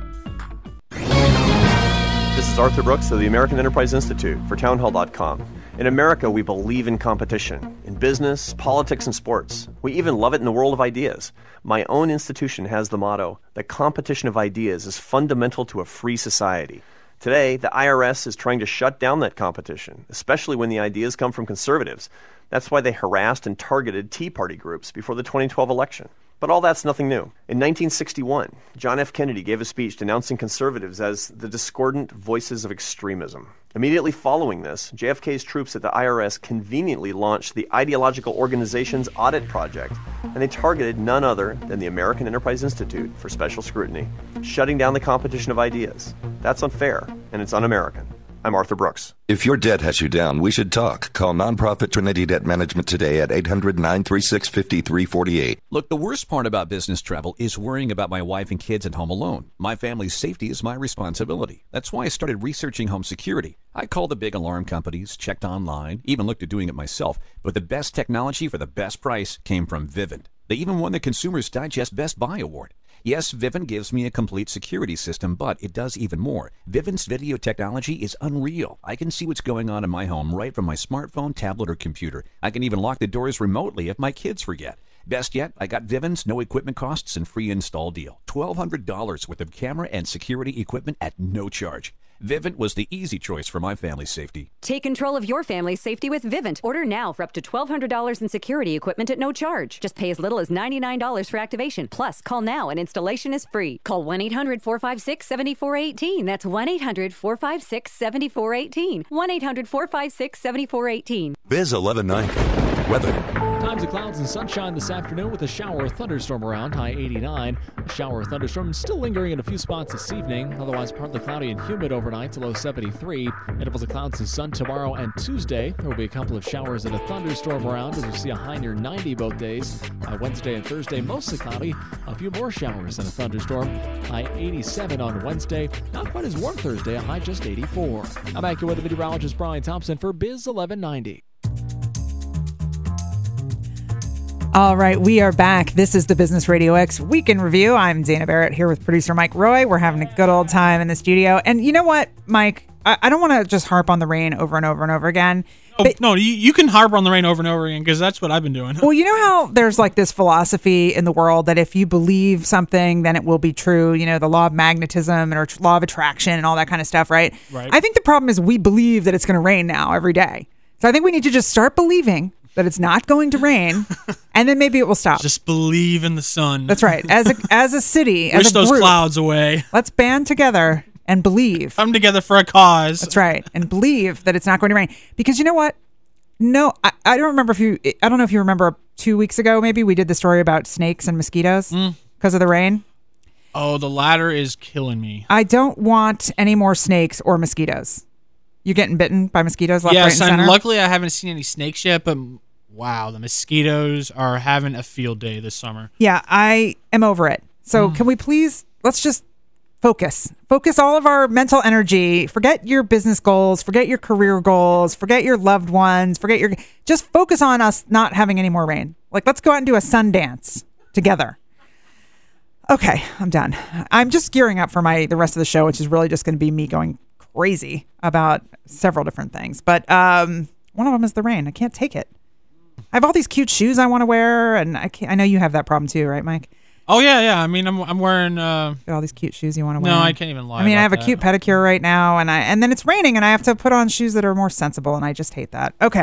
This is Arthur Brooks of the American Enterprise Institute for townhall dot com. In America, we believe in competition, in business, politics, and sports. We even love it in the world of ideas. My own institution has the motto that competition of ideas is fundamental to a free society. Today, the I R S is trying to shut down that competition, especially when the ideas come from conservatives. That's why they harassed and targeted Tea Party groups before the twenty twelve election. But all that's nothing new. In nineteen sixty-one, John F. Kennedy gave a speech denouncing conservatives as the discordant voices of extremism. Immediately following this, J F K's troops at the I R S conveniently launched the Ideological Organizations Audit Project, and they targeted none other than the American Enterprise Institute for special scrutiny, shutting down the competition of ideas. That's unfair, and it's un-American. I'm Arthur Brooks. If your debt has you down, we should talk. Call nonprofit Trinity Debt Management today at eight hundred, nine three six, five three four eight. Look, the worst part about business travel is worrying about my wife and kids at home alone. My family's safety is my responsibility. That's why I started researching home security. I called the big alarm companies, checked online, even looked at doing it myself. But the best technology for the best price came from Vivint. They even won the Consumer's Digest Best Buy Award. Yes, Vivint gives me a complete security system, but it does even more. Vivint's video technology is unreal. I can see what's going on in my home right from my smartphone, tablet, or computer. I can even lock the doors remotely if my kids forget. Best yet, I got Vivint's no equipment costs and free install deal. twelve hundred dollars worth of camera and security equipment at no charge. Vivint was the easy choice for my family's safety. Take control of your family's safety with Vivint. Order now for up to twelve hundred dollars in security equipment at no charge. Just pay as little as ninety-nine dollars for activation. Plus, call now and installation is free. Call one eight hundred four five six seven four one eight. That's one eight hundred four five six seven four one eight. one eight hundred four five six seven four one eight. Biz eleven ninety. Weather. Times of clouds and sunshine this afternoon with a shower or thunderstorm around, high eighty-nine. A shower or thunderstorm still lingering in a few spots this evening, otherwise partly cloudy and humid overnight to low seventy-three. Intervals of clouds and sun tomorrow and Tuesday. There will be a couple of showers and a thunderstorm around as we see a high near ninety both days. By Wednesday and Thursday, mostly cloudy. A few more showers and a thunderstorm. High eighty-seven on Wednesday. Not quite as warm Thursday, a high just eighty-four. I'm AccuWeather meteorologist Brian Thompson for Biz eleven ninety. All right, we are back. This is the Business Radio X Weekend Review. I'm Dana Barrett here with producer Mike Roy. We're having a good old time in the studio. And you know what, Mike? I, I don't want to just harp on the rain over and over and over again. Oh, but, no, you, you can harp on the rain over and over again because that's what I've been doing. Well, you know how there's like this philosophy in the world that if you believe something, then it will be true. You know, the law of magnetism or law of attraction and all that kind of stuff, right? Right. I think the problem is we believe that it's going to rain now every day. So I think we need to just start believing that it's not going to rain, and then maybe it will stop. Just believe in the sun. That's right. As a as a city, Wish as a those group, clouds away. Let's band together and believe. Come together for a cause. That's right, and believe that it's not going to rain. Because you know what? No, I, I don't remember if you. I don't know if you remember two weeks ago. Maybe we did the story about snakes and mosquitoes because mm. of the rain. Oh, the latter is killing me. I don't want any more snakes or mosquitoes. You getting bitten by mosquitoes left, yes, right, and center? and luckily I haven't seen any snakes yet, but wow, the mosquitoes are having a field day this summer. Yeah, I am over it. So mm. can we please, let's just focus. Focus all of our mental energy. Forget your business goals. Forget your career goals. Forget your loved ones. Forget your, just focus on us not having any more rain. Like, let's go out and do a sun dance together. Okay, I'm done. I'm just gearing up for my the rest of the show, which is really just going to be me going crazy about several different things. But um, one of them is the rain. I can't take it. I have all these cute shoes I want to wear, and I can't, I know you have that problem too, right, Mike? Oh yeah, yeah. I mean, I'm I'm wearing uh, all these cute shoes you want to wear. No, I can't even lie. I mean, I have that. a cute pedicure right now, and I and then it's raining, and I have to put on shoes that are more sensible, and I just hate that. Okay,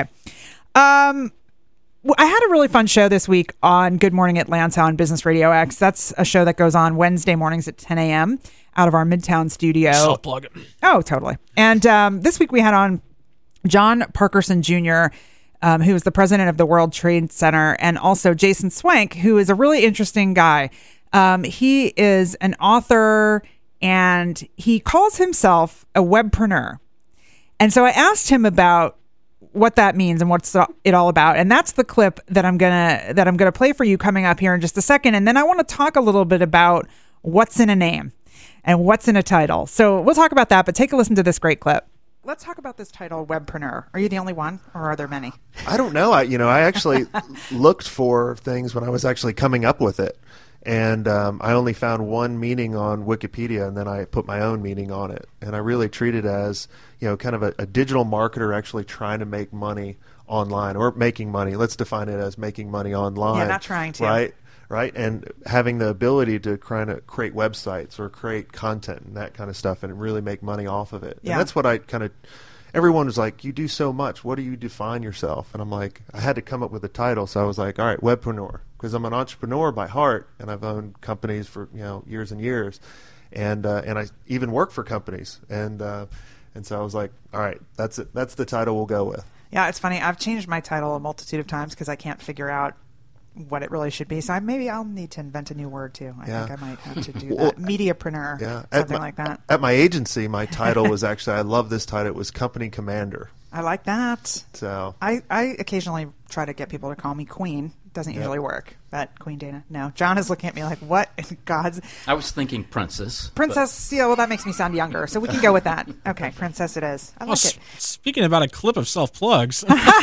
um, well, I had a really fun show this week on Good Morning Atlanta on Business Radio X. That's a show that goes on Wednesday mornings at ten a.m. out of our Midtown studio. Self plug it. Oh, totally. And um, this week we had on John Parkerson Junior, Um, who is the president of the World Trade Center, and also Jason Swank, who is a really interesting guy. Um, he is an author, and he calls himself a webpreneur. And so I asked him about what that means and what's it all about. And that's the clip that I'm gonna that I'm gonna play for you coming up here in just a second. And then I want to talk a little bit about what's in a name and what's in a title. So we'll talk about that, but take a listen to this great clip. Let's talk about this title, webpreneur. Are you the only one, or are there many? I don't know. I, you know, I actually looked for things when I was actually coming up with it, and um, I only found one meaning on Wikipedia, and then I put my own meaning on it. And I really treat it as, you know, kind of a, a digital marketer actually trying to make money online, or making money. Let's define it as making money online. Yeah, not trying to. Right. Right, and having the ability to kind of create websites or create content and that kind of stuff, and really make money off of it. Yeah. And that's what I kind of. Everyone was like, "You do so much. What do you define yourself?" And I'm like, I had to come up with a title, so I was like, "All right, webpreneur," because I'm an entrepreneur by heart, and I've owned companies for you know years and years, and uh, and I even work for companies, and uh, and so I was like, "All right, that's it. That's the title we'll go with." Yeah, it's funny. I've changed my title a multitude of times because I can't figure out what it really should be. So I, maybe I'll need to invent a new word too. I yeah. think I might have to do well, that. Mediapreneur, yeah. something my, like that. At my agency, my title was actually, I love this title, it was Company Commander. I like that. So I, I occasionally try to get people to call me Queen. Doesn't yep. usually work. But Queen Dana, no. John is looking at me like, what in God's... I was thinking Princess. Princess, but... yeah, well, that makes me sound younger, so we can go with that. Okay, Princess it is. I like well, it. Speaking about a clip of self-plugs.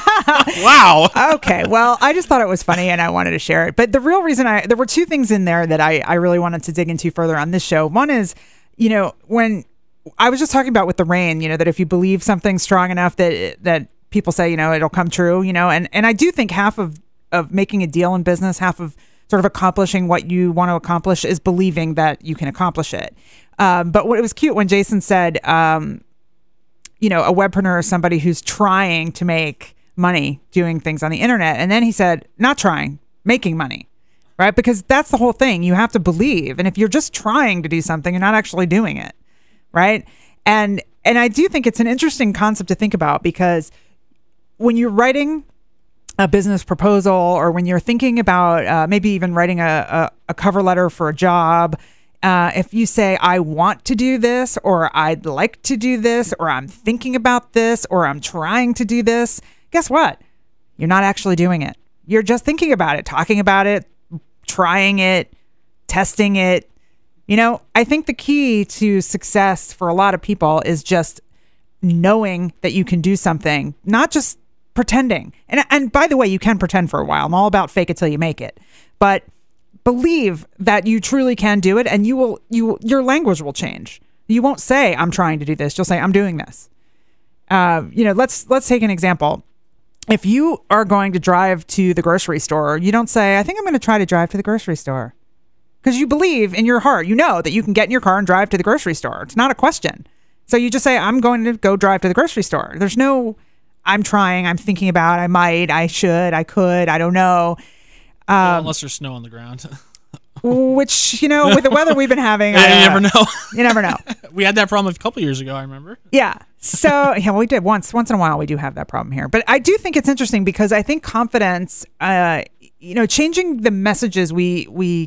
Wow. Okay, well, I just thought it was funny, and I wanted to share it. But the real reason I... There were two things in there that I, I really wanted to dig into further on this show. One is, you know, when... I was just talking about with the rain, you know, that if you believe something strong enough that that people say, you know, it'll come true, you know, and, and I do think half of, of making a deal in business, half of sort of accomplishing what you want to accomplish is believing that you can accomplish it. Um, but what, it was cute when Jason said, um, you know, a webpreneur is somebody who's trying to make money doing things on the internet. And then he said, not trying, making money, right? Because that's the whole thing. You have to believe. And if you're just trying to do something, you're not actually doing it, right? And and I do think it's an interesting concept to think about, because when you're writing a business proposal, or when you're thinking about uh, maybe even writing a, a, a cover letter for a job, uh, if you say, I want to do this, or I'd like to do this, or I'm thinking about this, or I'm trying to do this, guess what? You're not actually doing it. You're just thinking about it, talking about it, trying it, testing it. You know, I think the key to success for a lot of people is just knowing that you can do something, not just pretending. And and by the way, you can pretend for a while. I'm all about fake it till you make it. But believe that you truly can do it, and you will you your language will change. You won't say I'm trying to do this. You'll say I'm doing this. Uh, you know, let's let's take an example. If you are going to drive to the grocery store, you don't say, I think I'm going to try to drive to the grocery store. Because you believe in your heart, you know that you can get in your car and drive to the grocery store. It's not a question. So you just say, I'm going to go drive to the grocery store. There's no, I'm trying, I'm thinking about, I might, I should, I could, I don't know. Um, well, unless there's snow on the ground. Which, you know, with the weather we've been having. Yeah, uh, you never know. You never know. We had that problem a couple years ago, I remember. Yeah. So, yeah, well, we did once. Once in a while, we do have that problem here. But I do think it's interesting, because I think confidence, uh, you know, changing the messages we we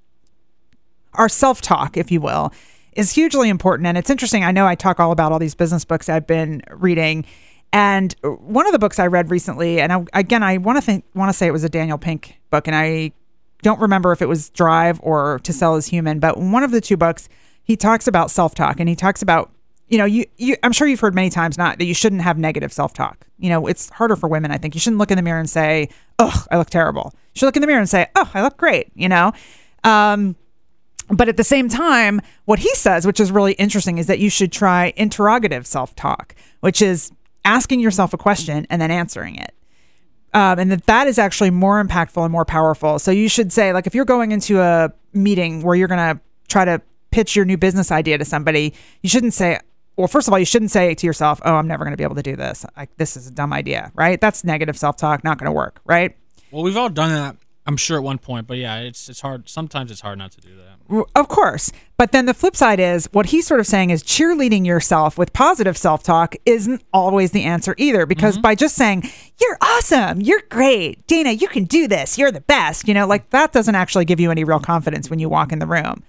our self-talk, if you will, is hugely important. And it's interesting. I know I talk all about all these business books I've been reading. And one of the books I read recently, and I, again, I want to think, want to say it was a Daniel Pink book, and I don't remember if it was Drive or To Sell Is Human, but one of the two books, he talks about self-talk, and he talks about, you know, you, you I'm sure you've heard many times not that you shouldn't have negative self-talk. You know, it's harder for women, I think. You shouldn't look in the mirror and say, oh, I look terrible. You should look in the mirror and say, oh, I look great, you know? Um, But at the same time, what he says, which is really interesting, is that you should try interrogative self-talk, which is asking yourself a question and then answering it. Um, and that that is actually more impactful and more powerful. So you should say, like, if you're going into a meeting where you're going to try to pitch your new business idea to somebody, you shouldn't say, well, first of all, you shouldn't say to yourself, oh, I'm never going to be able to do this. Like, this is a dumb idea, right? That's negative self-talk, not going to work, right? Well, we've all done that, I'm sure, at one point. But yeah, it's it's hard. Sometimes it's hard not to do that. Of course. But then the flip side is, what he's sort of saying is cheerleading yourself with positive self-talk isn't always the answer either. Because mm-hmm. by just saying, you're awesome, you're great, Dana, you can do this, you're the best, you know, like, that doesn't actually give you any real confidence when you walk in the room.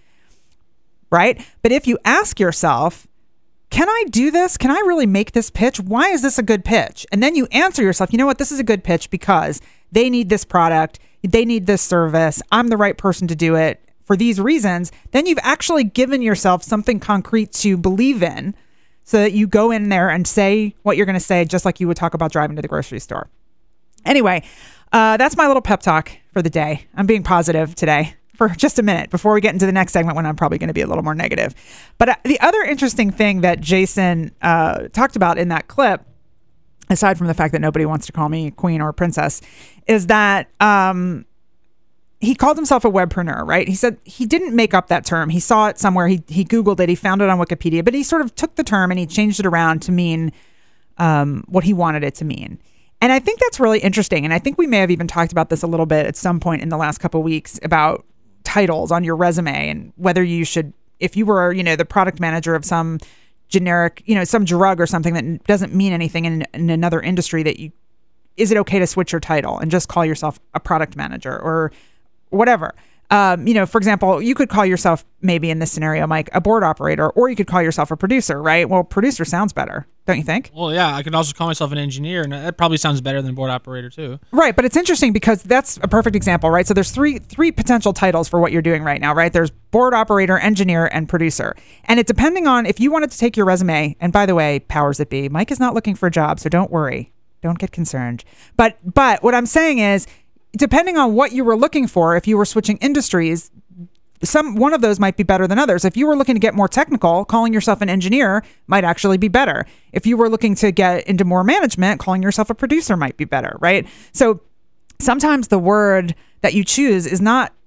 Right? But if you ask yourself, can I do this? Can I really make this pitch? Why is this a good pitch? And then you answer yourself, you know what, this is a good pitch because they need this product, they need this service, I'm the right person to do it for these reasons. Then you've actually given yourself something concrete to believe in, so that you go in there and say what you're going to say, just like you would talk about driving to the grocery store. Anyway, uh, that's my little pep talk for the day. I'm being positive today for just a minute before we get into the next segment, when I'm probably going to be a little more negative. But uh, the other interesting thing that Jason uh, talked about in that clip, aside from the fact that nobody wants to call me queen or princess, is that um, he called himself a webpreneur, right? He said he didn't make up that term. He saw it somewhere. He he Googled it. He found it on Wikipedia, but he sort of took the term and he changed it around to mean um, what he wanted it to mean. And I think that's really interesting. And I think we may have even talked about this a little bit at some point in the last couple of weeks about titles on your resume, and whether you should, if you were, you know, the product manager of some generic, you know, some drug or something that doesn't mean anything in, in another industry, that you, is it okay to switch your title and just call yourself a product manager or whatever? Um, you know, for example, you could call yourself, maybe in this scenario, Mike, a board operator, or you could call yourself a producer, right? Well, producer sounds better, don't you think? Well, yeah, I could also call myself an engineer, and that probably sounds better than board operator too. Right, but it's interesting because that's a perfect example, right? So there's three three potential titles for what you're doing right now, right? There's board operator, engineer, and producer. And it's depending on, if you wanted to take your resume, and by the way, powers that be, Mike is not looking for a job, so don't worry. Don't get concerned. But But what I'm saying is, depending on what you were looking for, if you were switching industries, some one of those might be better than others. If you were looking to get more technical, calling yourself an engineer might actually be better. If you were looking to get into more management, calling yourself a producer might be better, right? So sometimes the word that you choose is not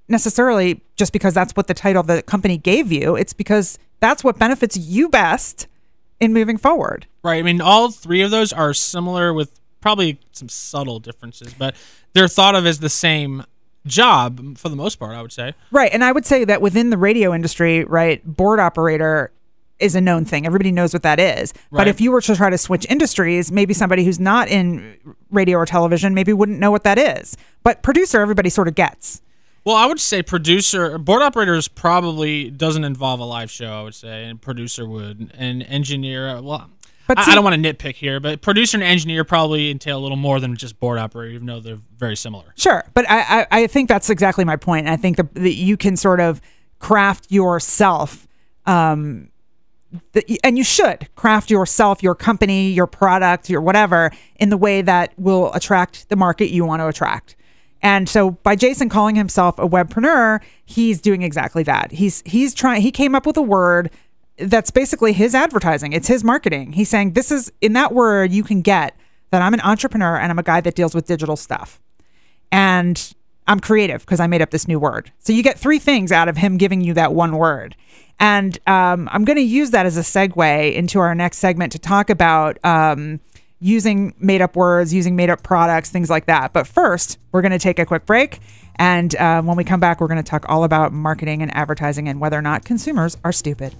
necessarily just because that's what the title the company gave you. It's because that's what benefits you best in moving forward. Right. I mean, all three of those are similar with probably some subtle differences, but they're thought of as the same job for the most part, I would say. Right. And I would say that within the radio industry, right, board operator is a known thing. Everybody knows what that is. Right. But if you were to try to switch industries, maybe somebody who's not in radio or television maybe wouldn't know what that is. But producer, everybody sort of gets. Well, I would say producer, board operators probably doesn't involve a live show, I would say, and producer would. And engineer, well, but I, see, I don't want to nitpick here, but producer and engineer probably entail a little more than just board operator, even though they're very similar. Sure, but I, I, I think that's exactly my point. I think that, that you can sort of craft yourself, um, the, and you should craft yourself, your company, your product, your whatever, in the way that will attract the market you want to attract. And so by Jason calling himself a webpreneur, he's doing exactly that. He's he's trying. He came up with a word that's basically his advertising. It's his marketing. He's saying this is, in that word you can get that I'm an entrepreneur and I'm a guy that deals with digital stuff. And I'm creative because I made up this new word. So you get three things out of him giving you that one word. And um, I'm going to use that as a segue into our next segment to talk about um, using made-up words, using made-up products, things like that. But first, we're going to take a quick break. And uh, when we come back, we're going to talk all about marketing and advertising and whether or not consumers are stupid.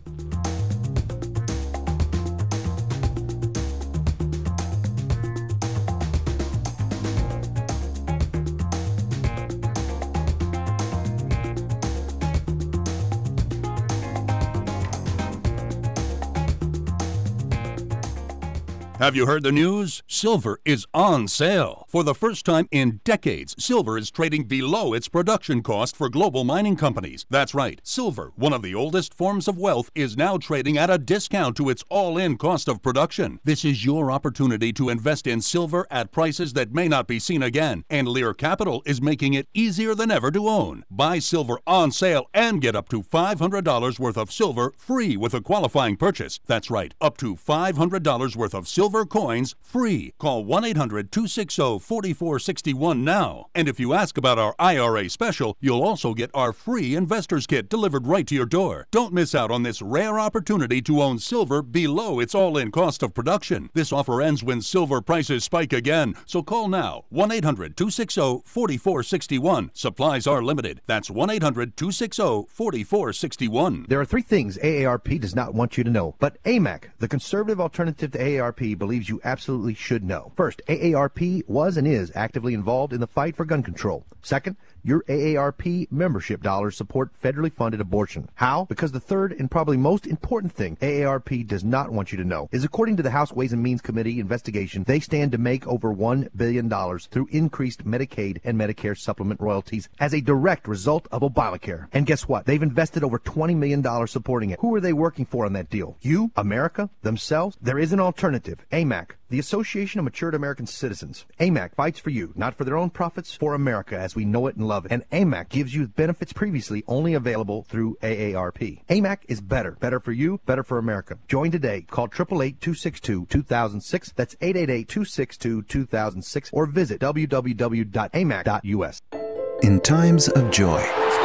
Have you heard the news? Silver is on sale. For the first time in decades, silver is trading below its production cost for global mining companies. That's right. Silver, one of the oldest forms of wealth, is now trading at a discount to its all-in cost of production. This is your opportunity to invest in silver at prices that may not be seen again, and Lear Capital is making it easier than ever to own. Buy silver on sale and get up to five hundred dollars worth of silver free with a qualifying purchase. That's right, up to five hundred dollars worth of silver Silver coins free. Call one eight hundred two six zero four four six one now. And if you ask about our I R A special, you'll also get our free investor's kit delivered right to your door. Don't miss out on this rare opportunity to own silver below its all-in cost of production. This offer ends when silver prices spike again. So call now, one eight hundred two six zero four four six one. Supplies are limited. That's one eight hundred two six zero four four six one. There are three things A A R P does not want you to know, but A M A C, the conservative alternative to A A R P, believes you absolutely should know. First, A A R P was and is actively involved in the fight for gun control. Second, your A A R P membership dollars support federally funded abortion. How? Because the third and probably most important thing A A R P does not want you to know is, according to the House Ways and Means Committee investigation, they stand to make over one billion dollars through increased Medicaid and Medicare supplement royalties as a direct result of Obamacare. And guess what? They've invested over twenty million dollars supporting it. Who are they working for on that deal? You? America? Themselves? There is an alternative. A M A C, the Association of Matured American Citizens. A M A C fights for you, not for their own profits, for America as we know it and love it. And A M A C gives you benefits previously only available through A A R P. A M A C is better. Better for you, better for America. Join today. Call eight eight eight, two six two, two thousand six. That's eight eight eight, two six two, two thousand six. Or visit w w w dot a m a c dot u s. In times of joy,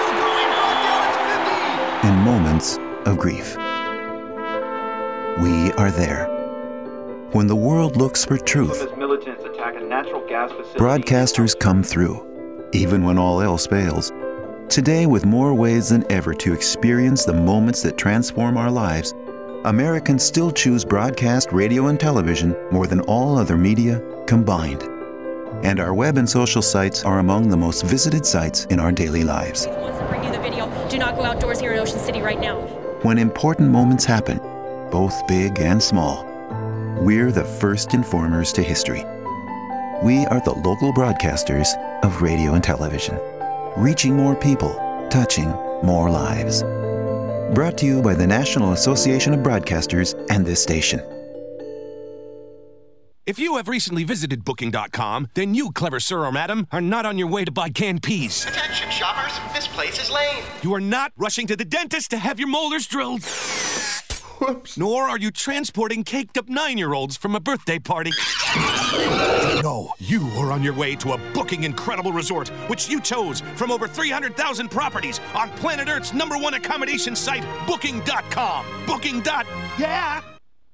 in moments of grief, we are there. When the world looks for truth, broadcasters come through, even when all else fails. Today, with more ways than ever to experience the moments that transform our lives, Americans still choose broadcast radio and television more than all other media combined. And our web and social sites are among the most visited sites in our daily lives. Wants to bring you the video. Do not go outdoors here in Ocean City right now. When important moments happen, both big and small, we're the first informers to history. We are the local broadcasters of radio and television, reaching more people, touching more lives. Brought to you by the National Association of Broadcasters and this station. If you have recently visited Booking dot com, then you, clever sir or madam, are not on your way to buy canned peas. Attention shoppers, this place is lame. You are not rushing to the dentist to have your molars drilled. Whoops. Nor are you transporting caked-up nine-year-olds from a birthday party. No, you are on your way to a booking incredible resort, which you chose from over three hundred thousand properties on planet Earth's number one accommodation site, Booking dot com. Booking. Dot, yeah.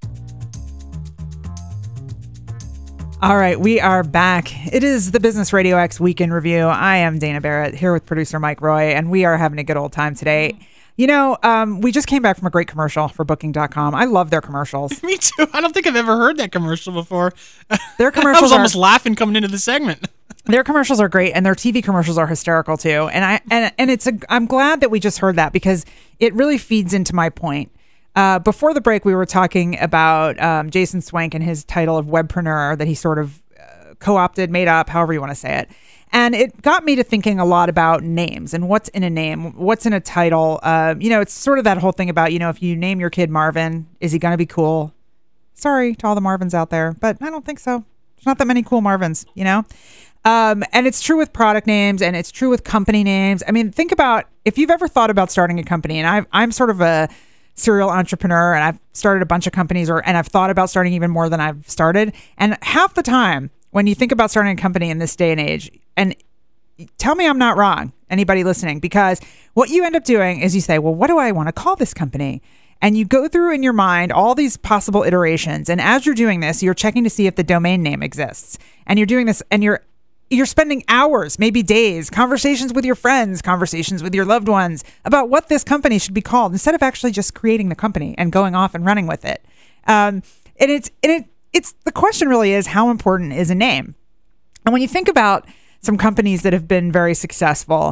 All right, we are back. It is the Business Radio X Weekend Review. I am Dana Barrett here with producer Mike Roy, and we are having a good old time today. You know, um, we just came back from a great commercial for Booking dot com. I love their commercials. Me too. I don't think I've ever heard that commercial before. Their commercials I was almost are, laughing coming into the segment. Their commercials are great, and their T V commercials are hysterical too. And I and and it's a. I'm glad that we just heard that because it really feeds into my point. Uh, before the break, we were talking about um, Jason Swank and his title of webpreneur that he sort of uh, co-opted, made up, however you want to say it. And it got me to thinking a lot about names and what's in a name, what's in a title. Uh, you know, it's sort of that whole thing about, you know, if you name your kid Marvin, is he going to be cool? Sorry to all the Marvins out there, but I don't think so. There's not that many cool Marvins, you know? Um, and it's true with product names and it's true with company names. I mean, think about if you've ever thought about starting a company, and I've, I'm sort of a serial entrepreneur and I've started a bunch of companies or and I've thought about starting even more than I've started. And half the time when you think about starting a company in this day and age, and tell me I'm not wrong, anybody listening, because what you end up doing is you say, well, what do I want to call this company? And you go through in your mind all these possible iterations. And as you're doing this, you're checking to see if the domain name exists. And you're doing this and you're You're spending hours, maybe days, conversations with your friends, conversations with your loved ones about what this company should be called instead of actually just creating the company and going off and running with it. Um, and it's and it it's the question really is, how important is a name? And when you think about some companies that have been very successful,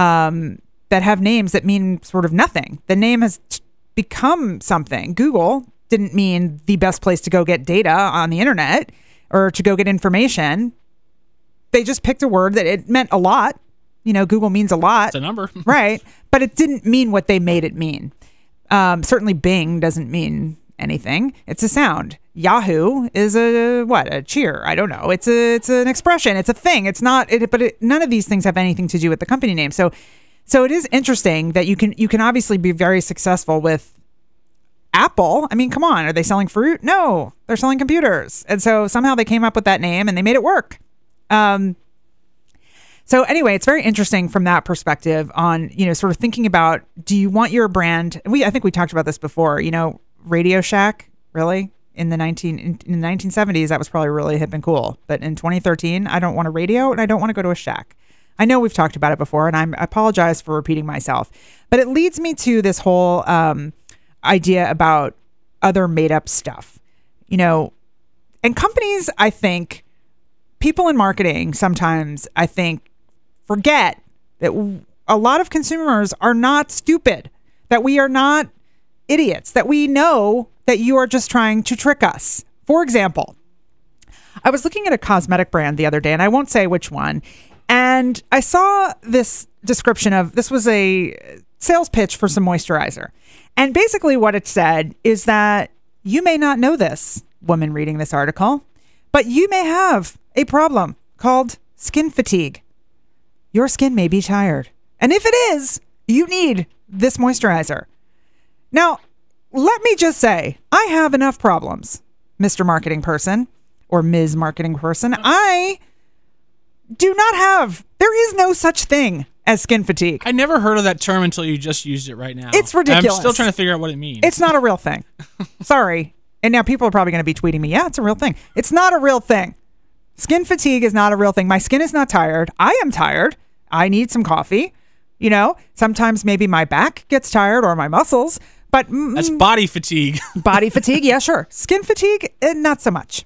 um, that have names that mean sort of nothing, the name has t- become something. Google didn't mean the best place to go get data on the internet or to go get information. They just picked a word that it meant a lot. You know, Google means a lot. It's a number. Right. But it didn't mean what they made it mean. Um, certainly Bing doesn't mean anything. It's a sound. Yahoo is a, what, a cheer. I don't know. It's a, it's an expression. It's a thing. It's not, it, but it, none of these things have anything to do with the company name. So, so it is interesting that you can, you can obviously be very successful with Apple. I mean, come on. Are they selling fruit? No, they're selling computers. And so somehow they came up with that name and they made it work. Um, so anyway, it's very interesting from that perspective on, you know, sort of thinking about, do you want your brand? We, I think we talked about this before, you know, Radio Shack, really in the nineteen, in, in the nineteen seventies, that was probably really hip and cool. But in twenty thirteen, I don't want a radio and I don't want to go to a shack. I know we've talked about it before and I'm, I apologize for repeating myself, but it leads me to this whole, um, idea about other made up stuff, you know, and companies, I think, people in marketing sometimes, I think, forget that a lot of consumers are not stupid, that we are not idiots, that we know that you are just trying to trick us. For example, I was looking at a cosmetic brand the other day, and I won't say which one, and I saw this description of, this was a sales pitch for some moisturizer. And basically what it said is that you may not know this, woman reading this article, but you may have a problem called skin fatigue. Your skin may be tired. And if it is, you need this moisturizer. Now, let me just say, I have enough problems, Mister Marketing Person or Miz Marketing Person. I do not have, there is no such thing as skin fatigue. I never heard of that term until you just used it right now. It's ridiculous. I'm still trying to figure out what it means. It's not a real thing. Sorry. And now people are probably going to be tweeting me, yeah, it's a real thing. It's not a real thing. Skin fatigue is not a real thing. My skin is not tired. I am tired. I need some coffee. You know, sometimes maybe my back gets tired or my muscles, but mm, that's body fatigue. Body fatigue, yeah, sure. Skin fatigue, eh, not so much.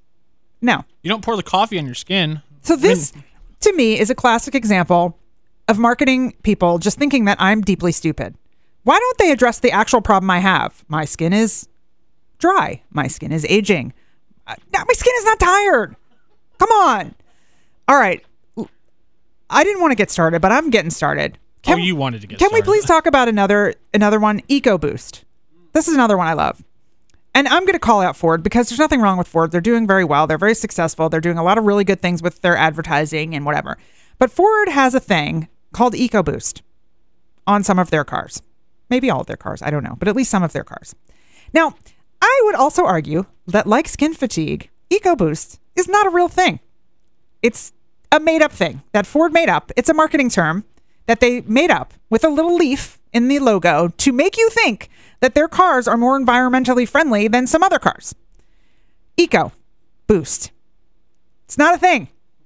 No. You don't pour the coffee on your skin. So this, I mean, to me, is a classic example of marketing people just thinking that I'm deeply stupid. Why don't they address the actual problem I have? My skin is dry. My skin is aging. Uh, no, my skin is not tired. Come on. All right. I didn't want to get started, but I'm getting started. Can, oh, you wanted to get can started. Can we please talk about another another one? EcoBoost. This is another one I love. And I'm going to call out Ford because there's nothing wrong with Ford. They're doing very well. They're very successful. They're doing a lot of really good things with their advertising and whatever. But Ford has a thing called EcoBoost on some of their cars. Maybe all of their cars. I don't know. But at least some of their cars. Now, I would also argue that, like skin fatigue, EcoBoost is not a real thing. It's a made-up thing that Ford made up. It's a marketing term that they made up with a little leaf in the logo to make you think that their cars are more environmentally friendly than some other cars. EcoBoost. It's not a thing.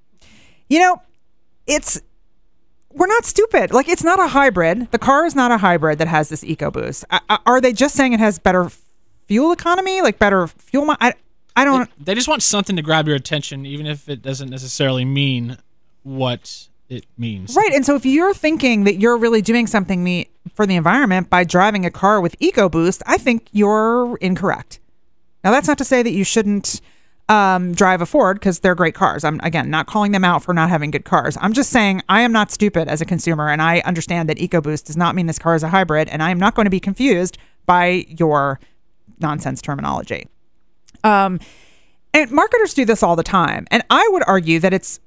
You know, it's... We're not stupid. Like, it's not a hybrid. The car is not a hybrid that has this EcoBoost. I, are they just saying it has better fuel economy? Like, better fuel... Mi- I, I don't... They, they just want something to grab your attention, even if it doesn't necessarily mean what it means. Right. And so if you're thinking that you're really doing something me- for the environment by driving a car with EcoBoost, I think you're incorrect. Now, that's not to say that you shouldn't... Um, drive a Ford, because they're great cars. I'm, again, not calling them out for not having good cars. I'm just saying I am not stupid as a consumer, and I understand that EcoBoost does not mean this car is a hybrid, and I am not going to be confused by your nonsense terminology. Um, and marketers do this all the time, and I would argue that it's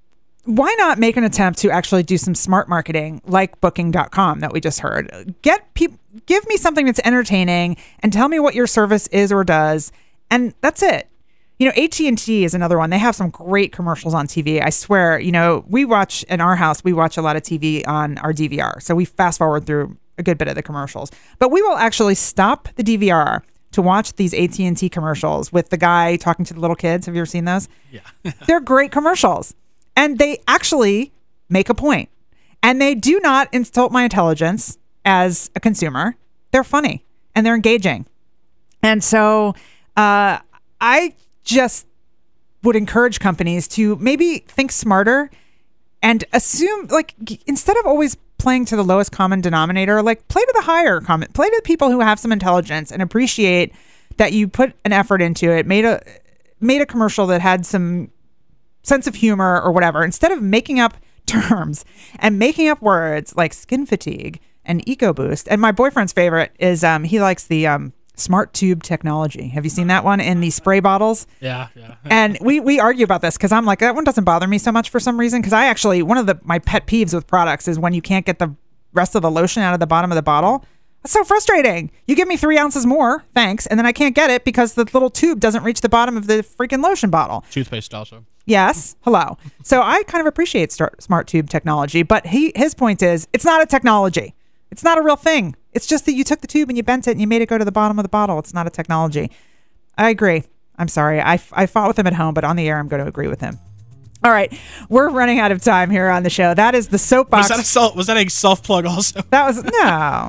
why not make an attempt to actually do some smart marketing like booking dot com that we just heard. Get people, give me something that's entertaining and tell me what your service is or does, and that's it. You know, A T and T is another one. They have some great commercials on T V. I swear, you know, we watch in our house, we watch a lot of T V on our D V R. So we fast forward through a good bit of the commercials. But we will actually stop the D V R to watch these A T and T commercials with the guy talking to the little kids. Have you ever seen those? Yeah. They're great commercials. And they actually make a point. And they do not insult my intelligence as a consumer. They're funny and they're engaging. And so uh, I... just would encourage companies to maybe think smarter and assume, like, instead of always playing to the lowest common denominator, like, play to the higher common, play to the people who have some intelligence and appreciate that you put an effort into it, made a made a commercial that had some sense of humor or whatever, instead of making up terms and making up words like skin fatigue and EcoBoost. And my boyfriend's favorite is um he likes the um Smart Tube technology. Have you seen that one in the spray bottles? Yeah, yeah. And we we argue about this because I'm like, that one doesn't bother me so much for some reason. Because I actually, one of the my pet peeves with products is when you can't get the rest of the lotion out of the bottom of the bottle. That's so frustrating. You give me three ounces more, thanks, and then I can't get it because the little tube doesn't reach the bottom of the freaking lotion bottle. Toothpaste also. Yes. Hello. So I kind of appreciate start, Smart Tube technology, but he his point is it's not a technology. It's not a real thing. It's just that you took the tube and you bent it and you made it go to the bottom of the bottle. It's not a technology. I agree. I'm sorry. I, I fought with him at home, but on the air, I'm going to agree with him. All right. We're running out of time here on the show. That is the soapbox. Was that a, self, was that a self-plug also? That was, no.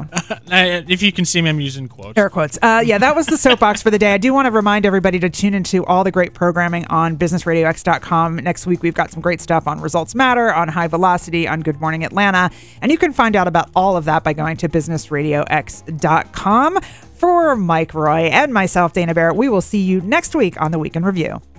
If you can see me, I'm using quotes. Air quotes. Uh, yeah, that was the soapbox for the day. I do want to remind everybody to tune into all the great programming on business radio x dot com. Next week, we've got some great stuff on Results Matter, on High Velocity, on Good Morning Atlanta. And you can find out about all of that by going to business radio x dot com. For Mike Roy and myself, Dana Barrett, we will see you next week on the Week in Review.